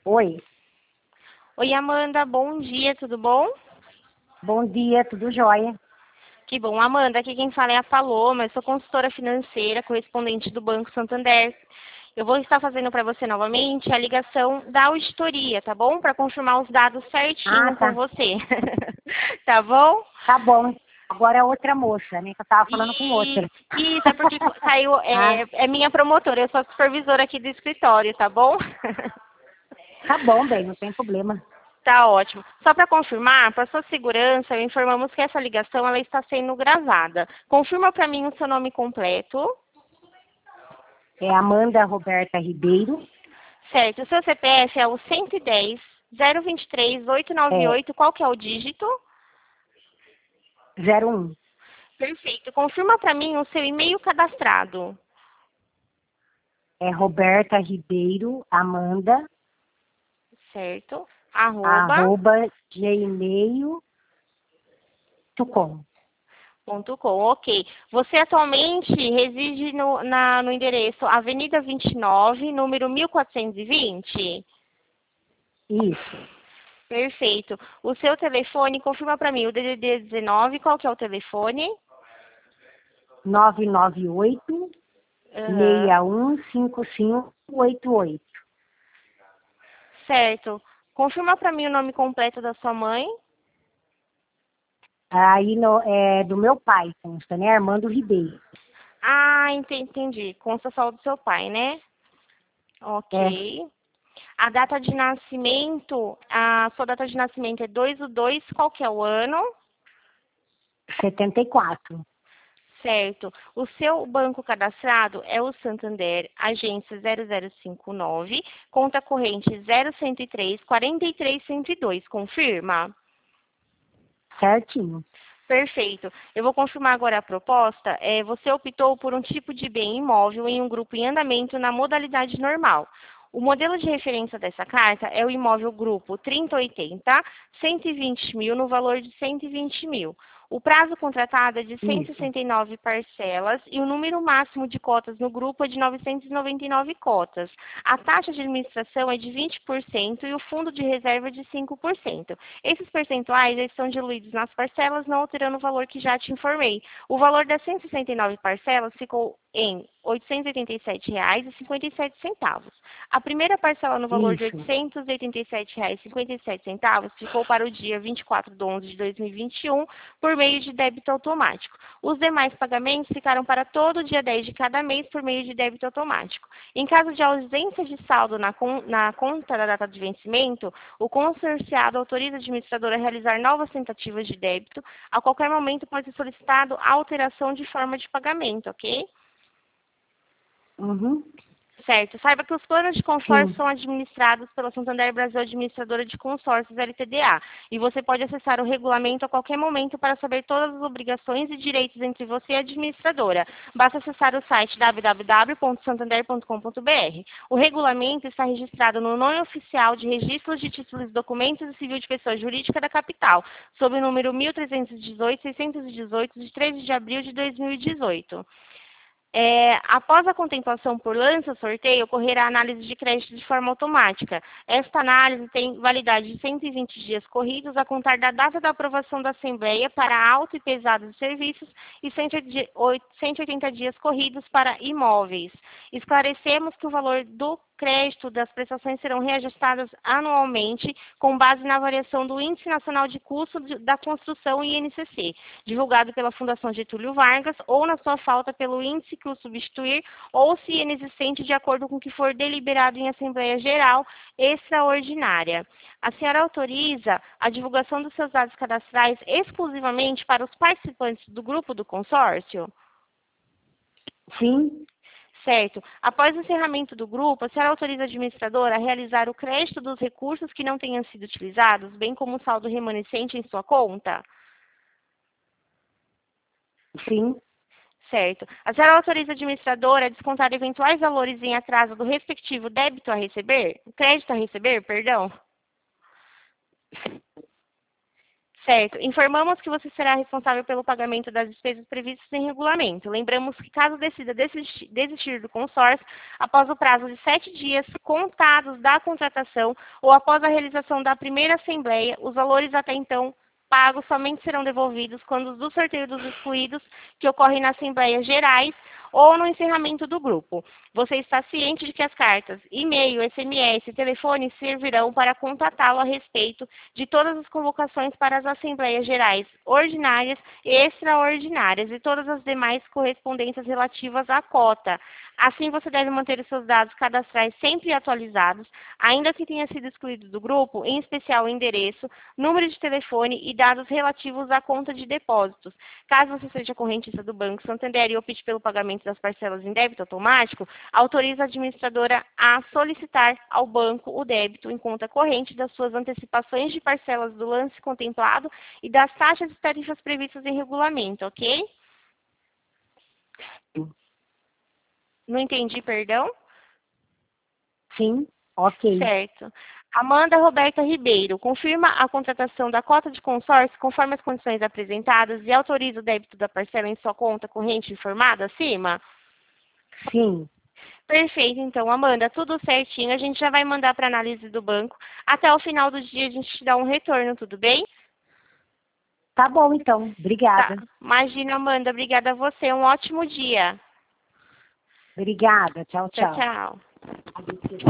Oi, Oi, Amanda, bom dia, tudo bom? bom dia, tudo jóia? Que bom, Amanda, aqui quem fala é a Paloma, eu sou consultora financeira, correspondente do Banco Santander. Eu vou estar fazendo para você novamente a ligação da auditoria, tá bom? Para confirmar os dados Ah, certinho com tá, você. Tá bom? tá bom. Agora é outra moça, né, que eu tava falando com E outra. isso é porque saiu, Ah, é minha promotora, eu sou a supervisora aqui do escritório, tá bom? tá bom, bem, não tem problema. Tá ótimo. Só para confirmar, para sua segurança, informamos que essa ligação ela está sendo gravada. Confirma para mim o seu nome completo. É Amanda Roberta Ribeiro, Certo. O seu CPF é o 110 023 é 898. Qual que é o dígito? 01. Perfeito. Confirma para mim o seu e-mail cadastrado. É Roberta Ribeiro Amanda, Certo. Arroba. @gmail.com. .com, ok. Você atualmente reside no endereço Avenida 29, número 1420? Isso, Perfeito. O seu telefone, confirma para mim, o DDD 19, qual que é o telefone? 998 Aham. 615588. Certo. Confirma para mim o nome completo da sua mãe. Aí é do meu pai, consta, né, Armando Ribeiro. Ah, entendi. Consta só do seu pai, né? É Ok. A data de nascimento, a sua data de nascimento é 2/2, qual que é o ano? 74. Certo. O seu banco cadastrado é o Santander, agência 0059, conta corrente 0103 43 102. Confirma? Certinho. Perfeito. Eu vou confirmar agora a proposta. Você optou por um tipo de bem imóvel em um grupo em andamento na modalidade normal. O modelo de referência dessa carta é o imóvel grupo 3080, 120 mil no valor de 120 mil. O prazo contratado é de Isso. 169 parcelas e o número máximo de cotas no grupo é de 999 cotas. A taxa de administração é de 20% e o fundo de reserva é de 5%. Esses percentuais eles são diluídos nas parcelas, não alterando o valor que já te informei. O valor das 169 parcelas ficou em R$ 887,57. A primeira parcela no valor de R$ Isso. 887,57 ficou para o dia 24/11/2021 por meio de débito automático. Os demais pagamentos ficaram para todo o dia 10 de cada mês por meio de débito automático. Em caso de ausência de saldo na conta da data de vencimento, o consorciado autoriza a administradora a realizar novas tentativas de débito. A qualquer momento pode ser solicitado a alteração de forma de pagamento, ok? Uhum. Certo. Saiba que os planos de consórcio Sim. são administrados pela Santander Brasil Administradora de Consórcios, LTDA, e você pode acessar o regulamento a qualquer momento para saber todas as obrigações e direitos entre você e a administradora. Basta acessar o site www.santander.com.br. O regulamento está registrado no Nome Oficial de Registros de Títulos e Documentos e Civil de Pessoa Jurídica da Capital, sob o número 1318-618, de 13 de abril de 2018. Após a contemplação por lança-sorteio, ocorrerá a análise de crédito de forma automática. Esta análise tem validade de 120 dias corridos a contar da data da aprovação da Assembleia para alto e pesado de serviços e 180 dias corridos para imóveis. Esclarecemos que o valor do crédito das prestações serão reajustadas anualmente com base na variação do Índice Nacional de Custo da Construção INCC, divulgado pela Fundação Getúlio Vargas, ou na sua falta pelo índice que o substituir, ou se inexistente de acordo com o que for deliberado em Assembleia Geral Extraordinária. A senhora autoriza a divulgação dos seus dados cadastrais exclusivamente para os participantes do grupo do consórcio? Sim. Certo. Após o encerramento do grupo, a senhora autoriza a administradora a realizar o crédito dos recursos que não tenham sido utilizados, bem como o saldo remanescente em sua conta? Sim. Certo. A senhora autoriza a administradora a descontar eventuais valores em atraso do respectivo débito a receber? Crédito a receber, perdão? Certo. Informamos que você será responsável pelo pagamento das despesas previstas em regulamento. Lembramos que, caso decida desistir do consórcio, após o prazo de 7 dias contados da contratação ou após a realização da primeira assembleia, os valores até então pagos somente serão devolvidos quando do sorteio dos excluídos, que ocorre na Assembleias Gerais ou no encerramento do grupo. Você está ciente de que as cartas, e-mail, SMS e telefone servirão para contatá-lo a respeito de todas as convocações para as Assembleias Gerais ordinárias e extraordinárias e todas as demais correspondências relativas à cota. Assim, você deve manter os seus dados cadastrais sempre atualizados, ainda que tenha sido excluído do grupo, em especial o endereço, número de telefone e dados relativos à conta de depósitos. Caso você seja correntista do Banco Santander e opte pelo pagamento das parcelas em débito automático, autoriza a administradora a solicitar ao banco o débito em conta corrente das suas antecipações de parcelas do lance contemplado e das taxas e tarifas previstas em regulamento, ok? Não entendi, perdão? Sim, ok. Certo. Amanda Roberta Ribeiro, confirma a contratação da cota de consórcio conforme as condições apresentadas e autoriza o débito da parcela em sua conta corrente informada acima? Sim. Perfeito, então, Amanda, tudo certinho. A gente já vai mandar para análise do banco. Até o final do dia a gente te dá um retorno, tudo bem? Tá bom, então. Tá. Obrigada. Imagina, Amanda. Obrigada a você. Um ótimo dia. Obrigada. Tchau, Tchau, tchau. tchau.